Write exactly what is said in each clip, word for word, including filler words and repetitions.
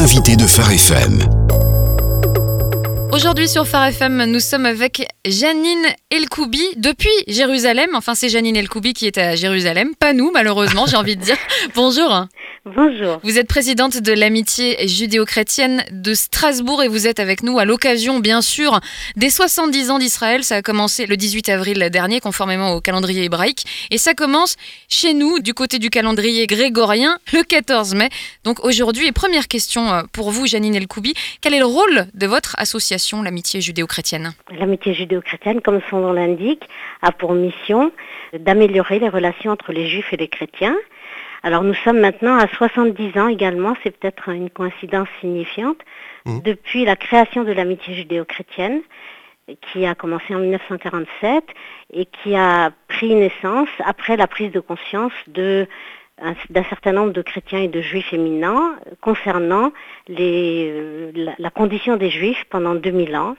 l'invité de Phare F M. Aujourd'hui sur Phare F M, nous sommes avec Janine Elkoubi depuis Jérusalem. Enfin, c'est Janine Elkoubi qui est à Jérusalem, pas nous malheureusement, j'ai envie de dire. Bonjour. Bonjour. Vous êtes présidente de l'amitié judéo-chrétienne de Strasbourg et vous êtes avec nous à l'occasion, bien sûr, des soixante-dix ans d'Israël. Ça a commencé le dix-huit avril dernier, conformément au calendrier hébraïque. Et ça commence chez nous, du côté du calendrier grégorien, le quatorze mai. Donc aujourd'hui, première question pour vous, Janine Elkoubi. Quel est le rôle de votre association, l'amitié judéo-chrétienne ? L'amitié judéo-chrétienne, comme son nom l'indique, a pour mission d'améliorer les relations entre les juifs et les chrétiens. Alors nous sommes maintenant à soixante-dix ans également, c'est peut-être une coïncidence signifiante, mmh. depuis la création de l'amitié judéo-chrétienne, qui a commencé en dix-neuf cent quarante-sept et qui a pris naissance après la prise de conscience de, d'un certain nombre de chrétiens et de juifs éminents concernant les, la, la condition des juifs pendant deux mille ans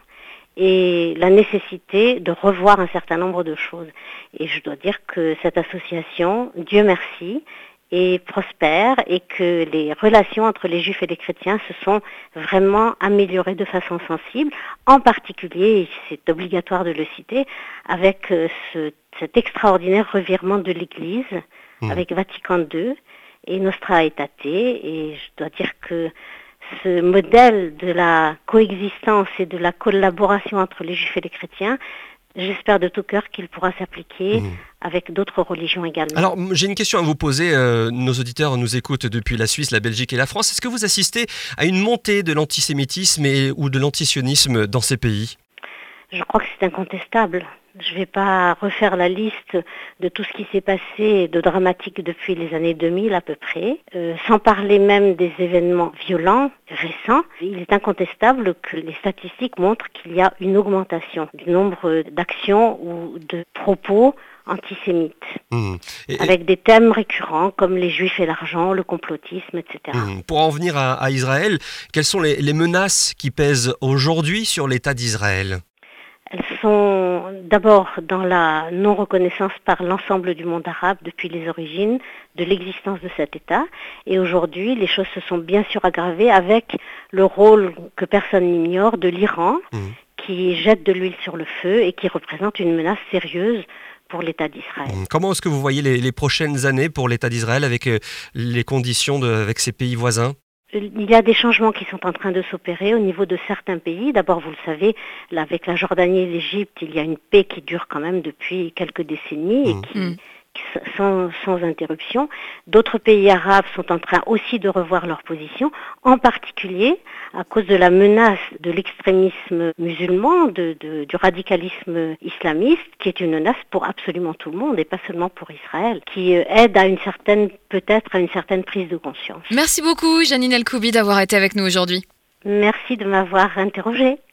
et la nécessité de revoir un certain nombre de choses. Et je dois dire que cette association, Dieu merci, et prospère et que les relations entre les juifs et les chrétiens se sont vraiment améliorées de façon sensible, en particulier, et c'est obligatoire de le citer, avec ce, cet extraordinaire revirement de l'Église, mmh. avec Vatican deux et Nostra Aetate, et je dois dire que ce modèle de la coexistence et de la collaboration entre les juifs et les chrétiens, j'espère de tout cœur qu'il pourra s'appliquer mmh. avec d'autres religions également. Alors, j'ai une question à vous poser. Euh, nos auditeurs nous écoutent depuis la Suisse, la Belgique et la France. Est-ce que vous assistez à une montée de l'antisémitisme et, ou de l'antisionisme dans ces pays ? Je crois que c'est incontestable. Je ne vais pas refaire la liste de tout ce qui s'est passé de dramatique depuis les années deux mille à peu près, euh, sans parler même des événements violents récents. Il est incontestable que les statistiques montrent qu'il y a une augmentation du nombre d'actions ou de propos antisémites, mmh. et, avec des thèmes récurrents comme les juifs et l'argent, le complotisme, et cetera. Mmh. Pour en venir à, à Israël, quelles sont les, les menaces qui pèsent aujourd'hui sur l'État d'Israël ? Elles sont d'abord dans la non-reconnaissance par l'ensemble du monde arabe depuis les origines de l'existence de cet État. Et aujourd'hui, les choses se sont bien sûr aggravées avec le rôle que personne n'ignore de l'Iran, mmh. qui jette de l'huile sur le feu et qui représente une menace sérieuse pour l'État d'Israël. Comment est-ce que vous voyez les, les prochaines années pour l'État d'Israël avec euh, les conditions de, avec ses pays voisins ? Il y a des changements qui sont en train de s'opérer au niveau de certains pays. D'abord, vous le savez, là, avec la Jordanie et l'Égypte, il y a une paix qui dure quand même depuis quelques décennies et qui, mmh. qui sans, sans interruption. D'autres pays arabes sont en train aussi de revoir leur position, en particulier à cause de la menace de l'extrémisme musulman, de, de, du radicalisme islamiste, qui est une menace pour absolument tout le monde et pas seulement pour Israël, qui aide à une certaine, peut-être à une certaine prise de conscience. Merci beaucoup, Janine Elkoubi, d'avoir été avec nous aujourd'hui. Merci de m'avoir interrogée.